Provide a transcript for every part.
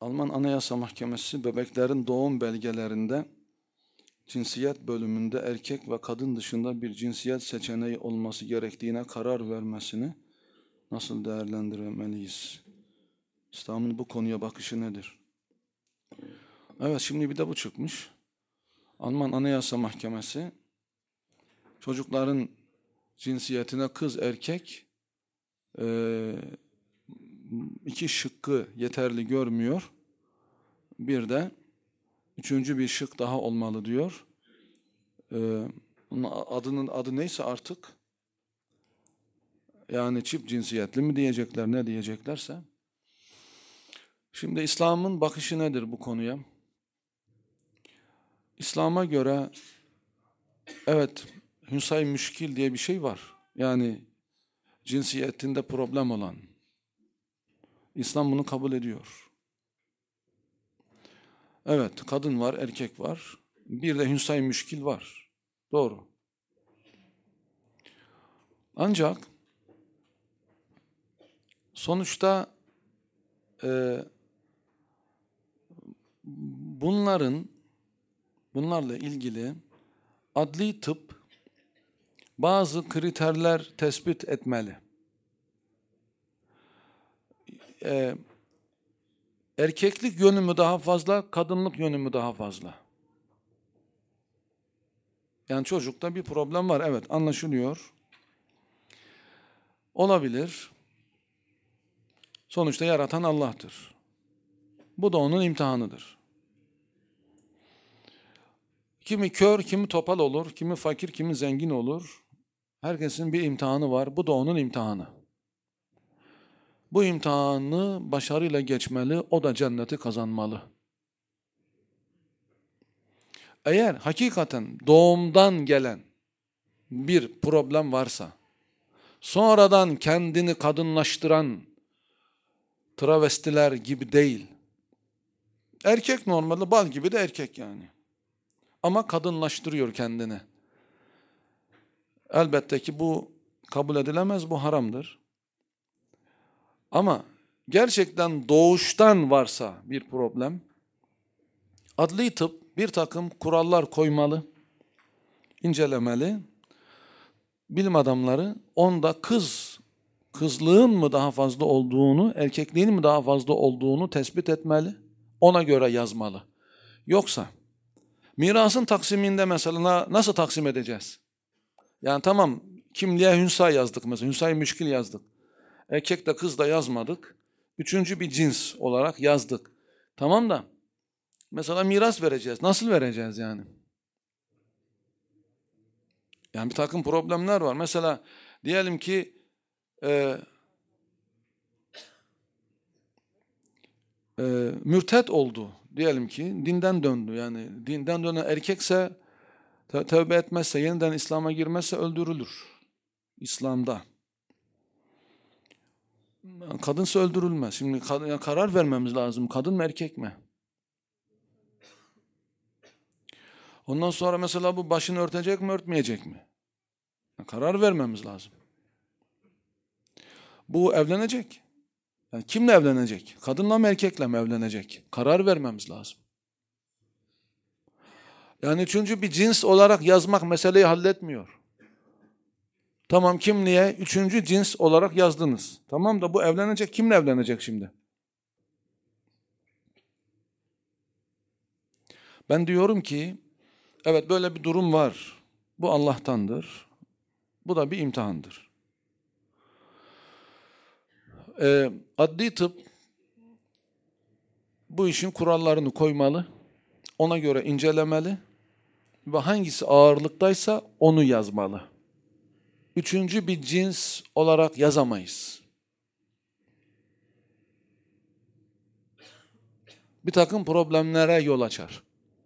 Alman Anayasa Mahkemesi bebeklerin doğum belgelerinde cinsiyet bölümünde erkek ve kadın dışında bir cinsiyet seçeneği olması gerektiğine karar vermesini nasıl değerlendirmeliyiz? İslam'ın bu konuya bakışı nedir? Evet, şimdi bir de bu çıkmış. Alman Anayasa Mahkemesi çocukların cinsiyetine kız erkek iki şıkkı yeterli görmüyor. Bir de üçüncü bir şık daha olmalı diyor. Onun adı neyse artık, yani çift cinsiyetli mi diyecekler, ne diyeceklerse. Şimdi İslam'ın bakışı nedir bu konuya? İslam'a göre evet, hünsay müşkil diye bir şey var. Yani cinsiyetinde problem olan. İslam bunu kabul ediyor. Evet, kadın var, erkek var. Bir de hünsay müşkil var. Doğru. Ancak sonuçta bunlarla ilgili adli tıp bazı kriterler tespit etmeli. Erkeklik yönü mü daha fazla, kadınlık yönü mü daha fazla? Yani çocukta bir problem var, evet, anlaşılıyor. Olabilir. Sonuçta yaratan Allah'tır. Bu da onun imtihanıdır. Kimi kör, kimi topal olur, kimi fakir, kimi zengin olur. Herkesin bir imtihanı var, bu da onun imtihanı. Bu imtihanı başarıyla geçmeli, o da cenneti kazanmalı. Eğer hakikaten doğumdan gelen bir problem varsa, sonradan kendini kadınlaştıran travestiler gibi değil, erkek normalde bal gibi de erkek yani, ama kadınlaştırıyor kendini. Elbette ki bu kabul edilemez, bu haramdır. Ama gerçekten doğuştan varsa bir problem, adli tıp bir takım kurallar koymalı, incelemeli. Bilim adamları onda kızlığın mı daha fazla olduğunu, erkekliğin mi daha fazla olduğunu tespit etmeli. Ona göre yazmalı. Yoksa mirasın taksiminde mesela nasıl taksim edeceğiz? Yani tamam, kimliğe hünsa yazdık mesela, hünsay müşkil yazdık. Erkek de kız da yazmadık. Üçüncü bir cins olarak yazdık. Tamam da mesela miras vereceğiz. Nasıl vereceğiz yani? Yani bir takım problemler var. Mesela diyelim ki mürted oldu. Diyelim ki dinden döndü. Yani dinden dönen erkekse, tövbe etmezse, yeniden İslam'a girmezse öldürülür. İslam'da. Kadınsa öldürülmez. Şimdi karar vermemiz lazım. Kadın mı erkek mi? Ondan sonra mesela bu başını örtecek mi örtmeyecek mi? Karar vermemiz lazım. Bu evlenecek. Yani kimle evlenecek? Kadınla mı erkekle mi evlenecek? Karar vermemiz lazım. Yani üçüncü bir cins olarak yazmak meseleyi halletmiyor. Tamam, kimliğe üçüncü cins olarak yazdınız. Tamam da bu evlenecek. Kimle evlenecek şimdi? Ben diyorum ki evet, böyle bir durum var. Bu Allah'tandır. Bu da bir imtihandır. Adli tıp bu işin kurallarını koymalı. Ona göre incelemeli. Ve hangisi ağırlıktaysa onu yazmalı. Üçüncü bir cins olarak yazamayız. Bir takım problemlere yol açar.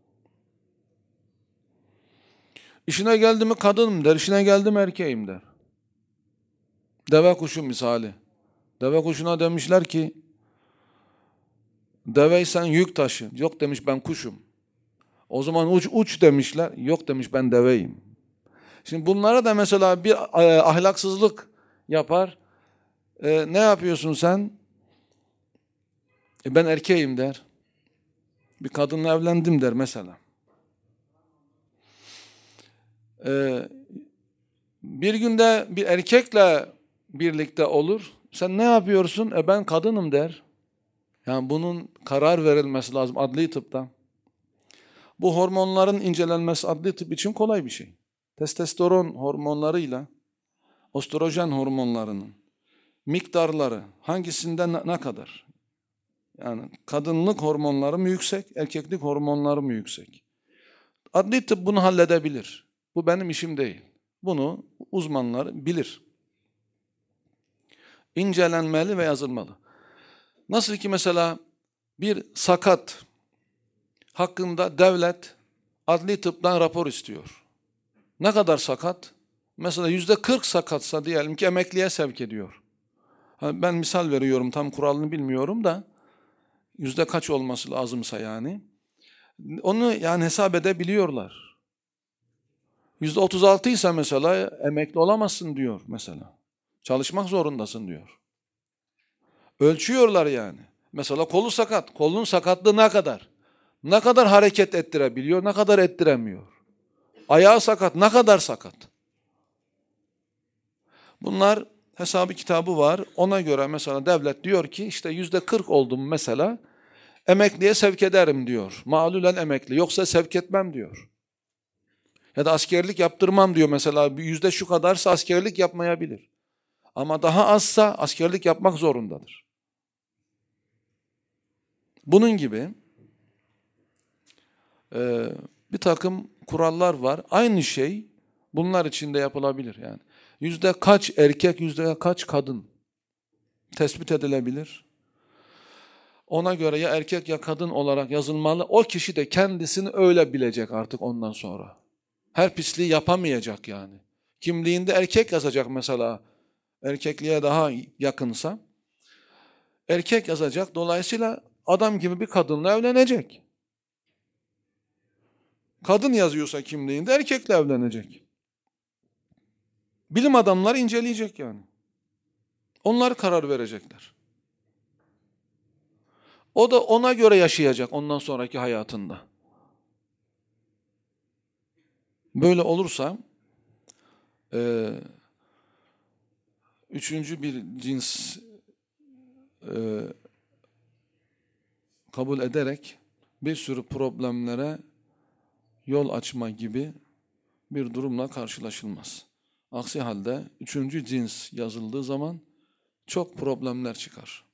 İşine geldi mi kadınım der, işine geldi mi erkeğim der. Deve kuşu misali. Deve kuşuna demişler ki, deveysen yük taşı. Yok demiş, ben kuşum. O zaman uç demişler. Yok demiş, ben deveyim. Şimdi bunlara da mesela bir ahlaksızlık yapar. Ne yapıyorsun sen? Ben erkeğim der. Bir kadınla evlendim der mesela. Bir günde bir erkekle birlikte olur. Sen ne yapıyorsun? Ben kadınım der. Yani bunun karar verilmesi lazım adli tıpta. Bu hormonların incelenmesi adli tıp için kolay bir şey. Testosteron hormonlarıyla östrojen hormonlarının miktarları hangisinden ne kadar? Yani kadınlık hormonları mı yüksek, erkeklik hormonları mı yüksek? Adli tıp bunu halledebilir. Bu benim işim değil. Bunu uzmanlar bilir. İncelenmeli ve yazılmalı. Nasıl ki mesela bir sakat hakkında devlet adli tıptan rapor istiyor. Ne kadar sakat? Mesela %40 sakatsa diyelim ki emekliye sevk ediyor. Ben misal veriyorum, tam kuralını bilmiyorum da yüzde kaç olması lazımsa yani. Onu yani hesap edebiliyorlar. %36 ise mesela emekli olamazsın diyor mesela. Çalışmak zorundasın diyor. Ölçüyorlar yani. Mesela kolu sakat. Kolun sakatlığı ne kadar? Ne kadar hareket ettirebiliyor, ne kadar ettiremiyor? Ayağı sakat, ne kadar sakat? Bunlar hesabı kitabı var. Ona göre mesela devlet diyor ki işte %40 oldum mesela emekliye sevk ederim diyor. Mağlulen emekli. Yoksa sevk etmem diyor. Ya da askerlik yaptırmam diyor mesela. Yüzde şu kadarsa askerlik yapmayabilir. Ama daha azsa askerlik yapmak zorundadır. Bunun gibi bir takım kurallar var. Aynı şey bunlar için de yapılabilir yani. Yüzde kaç erkek, yüzde kaç kadın tespit edilebilir. Ona göre ya erkek ya kadın olarak yazılmalı. O kişi de kendisini öyle bilecek artık ondan sonra. Her pisliği yapamayacak yani. Kimliğinde erkek yazacak mesela. Erkekliğe daha yakınsa. Erkek yazacak. Dolayısıyla adam gibi bir kadınla evlenecek. Kadın yazıyorsa kimliğinde erkekle evlenecek. Bilim adamları inceleyecek yani. Onlar karar verecekler. O da ona göre yaşayacak ondan sonraki hayatında. Böyle olursa üçüncü bir cins kabul ederek bir sürü problemlere yol açma gibi bir durumla karşılaşılmaz. Aksi halde üçüncü cins yazıldığı zaman çok problemler çıkar.